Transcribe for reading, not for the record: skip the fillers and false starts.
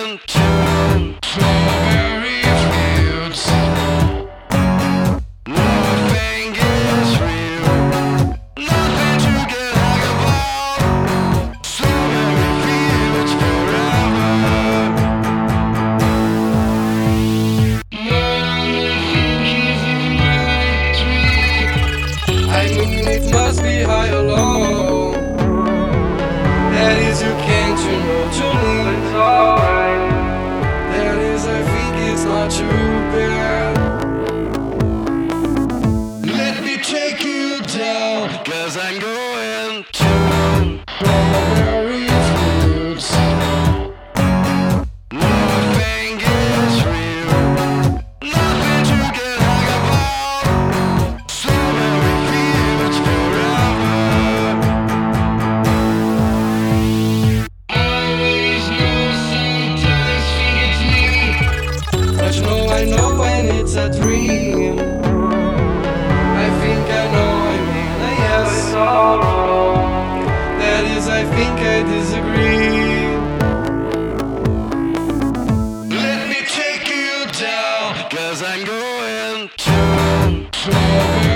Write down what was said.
going to strawberry fields. Nothing is real, nothing to get hung about. Strawberry fields forever. I mean, it must be high or low. That is, you can't, you know, to me it's alright. That is, I think it's not too bad. Let me take you down, 'cause I'm going to Strawberry fields. nothing is real, nothing to get hung about. Strawberry fields forever. Always know, sometimes think it's me. But you know, I know when it's a dream. I think I know, I mean, I guess it's all wrong. That is, I think I disagree. Let me take you down, 'cause I'm going to strawberry